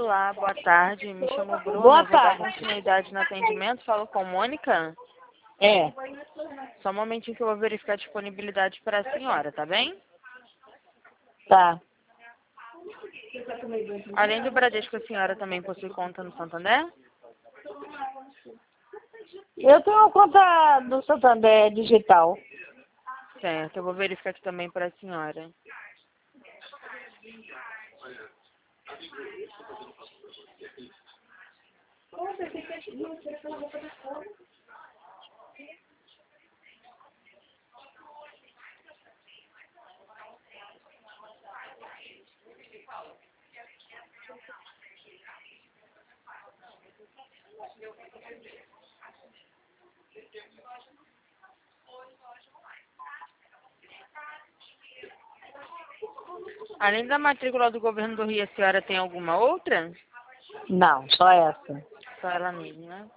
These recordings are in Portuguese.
Olá, boa tarde. Me chamo Bruna. Boa Vou dar tarde. continuidade no atendimento. Falo com Mônica. É, Só um momentinho que eu vou verificar a disponibilidade para a senhora, tá bem? tá. Além do Bradesco, a senhora também possui conta no Santander? Eu tenho uma conta do Santander digital. Certo, eu vou verificar aqui também para a senhora. Além da matrícula do Governo do Rio, a senhora tem alguma outra? Não, só essa. Só ela mesma, né?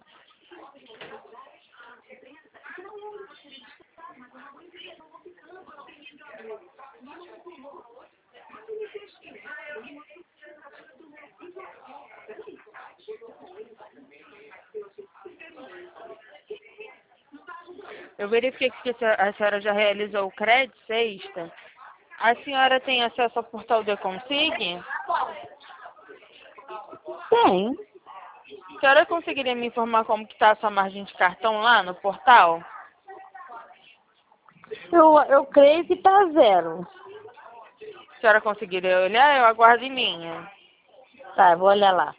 Eu verifiquei que a senhora já realizou o crédito sexta. A senhora tem acesso ao portal do Consig? Tem. A senhora conseguiria me informar como que está a sua margem de cartão lá no portal? Eu creio que tá zero. A senhora conseguiria olhar? Eu aguardo em linha. Tá, eu vou olhar lá.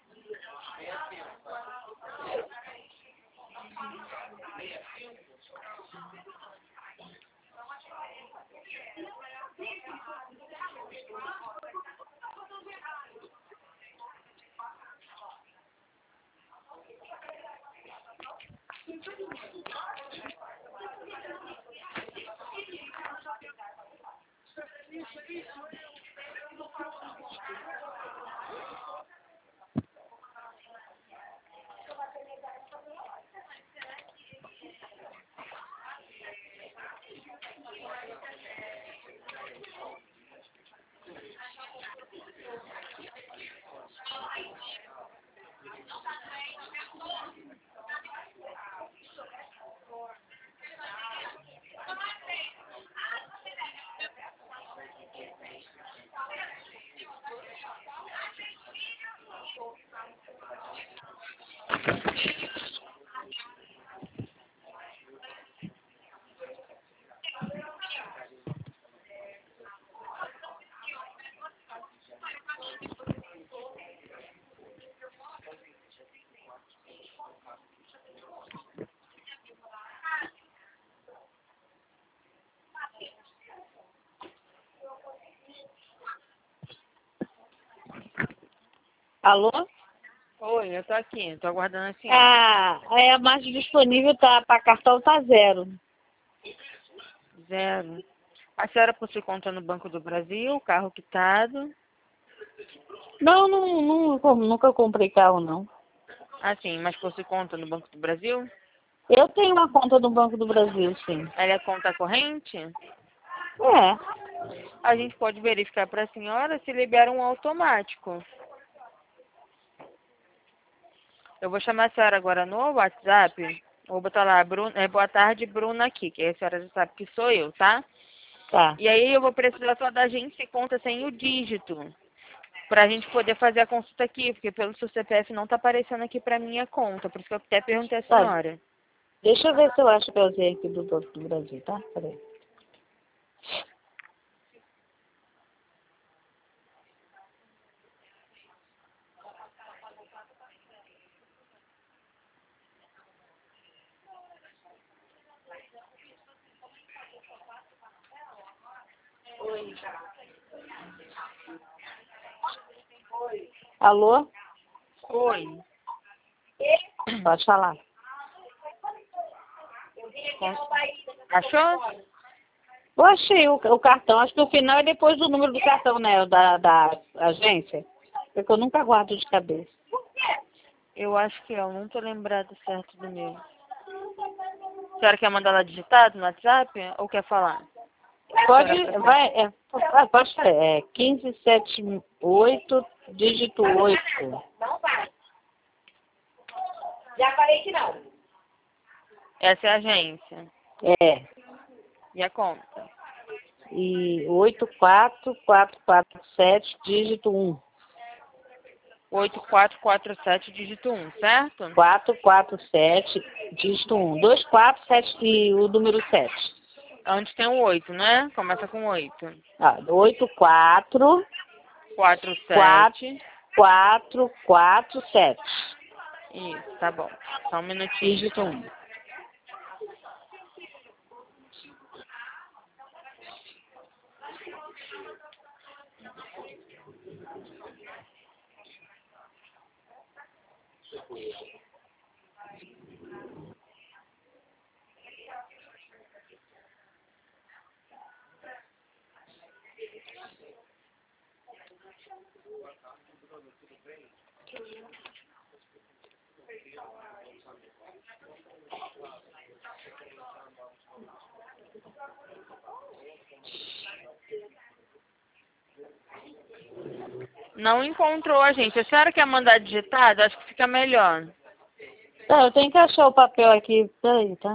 Alô? Oi, eu tô aqui, tô aguardando a senhora. A margem disponível tá para cartão tá zero. Zero. A senhora possui conta no Banco do Brasil, carro quitado? Não, nunca comprei carro, não. Ah, sim, mas possui conta no Banco do Brasil? Eu tenho uma conta no Banco do Brasil, sim. Ela é conta corrente? É. A gente pode verificar para a senhora se libera um automático. Eu vou chamar a senhora agora no WhatsApp. Vou botar lá, Bruna, boa tarde, Bruna aqui, que a senhora já sabe que sou eu, tá? Tá. E aí eu vou precisar só da agência e conta sem o dígito, pra gente poder fazer a consulta aqui, porque pelo seu CPF não tá aparecendo aqui pra minha conta, por isso que eu até perguntei à Tá. senhora. Deixa eu ver se eu acho que eu usei aqui do Banco do Brasil, tá? Peraí. Alô? Oi. Pode falar. Achou? Eu achei o cartão. Acho que o final é depois do número do cartão, né? Da agência. Porque eu nunca guardo de cabeça. Eu acho que eu não tô lembrada certo do meu. A senhora quer mandar lá digitado no WhatsApp ou quer falar? Pode, vai, pode ser. É 1578 dígito 8. Não vai. Já falei que não. Essa é a agência. É. E a conta? E 84447, dígito 1. 8447, dígito 1, certo? 447, dígito 1. 247 e o número 7. Onde tem o 8, né? Começa com 8. 84 47. 447. Isso, tá bom. Só um minutinho. Dígito 1. Não encontrou a gente. A senhora quer mandar digitado? Acho que fica melhor. Tá, eu tenho que achar o papel aqui. Peraí, tá?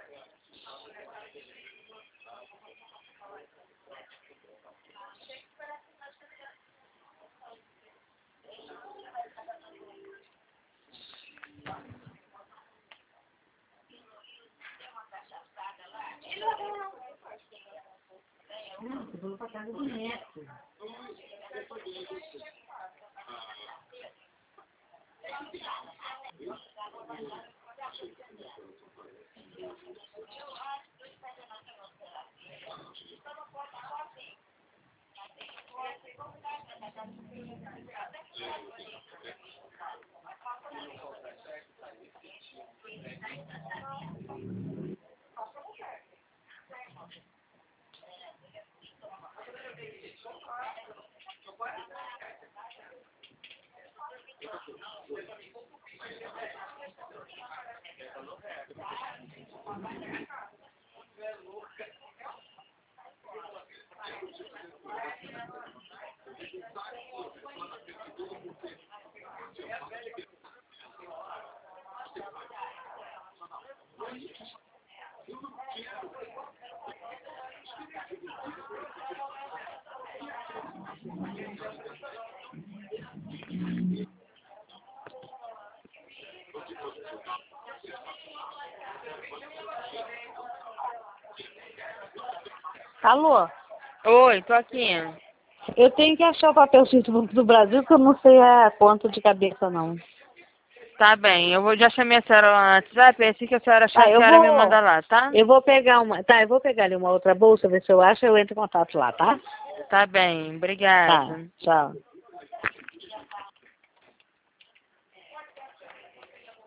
Alô? Oi, tô aqui. Eu tenho que achar o papelzinho do Brasil, que eu não sei a conta de cabeça, não. Tá bem, já chamei a senhora lá no WhatsApp, é assim que a senhora achar, a senhora me manda lá, tá? Eu vou pegar uma... Tá, eu vou pegar ali uma outra bolsa, ver se eu acho, eu entro em contato lá, tá? Tá bem, Tá, obrigada. tchau.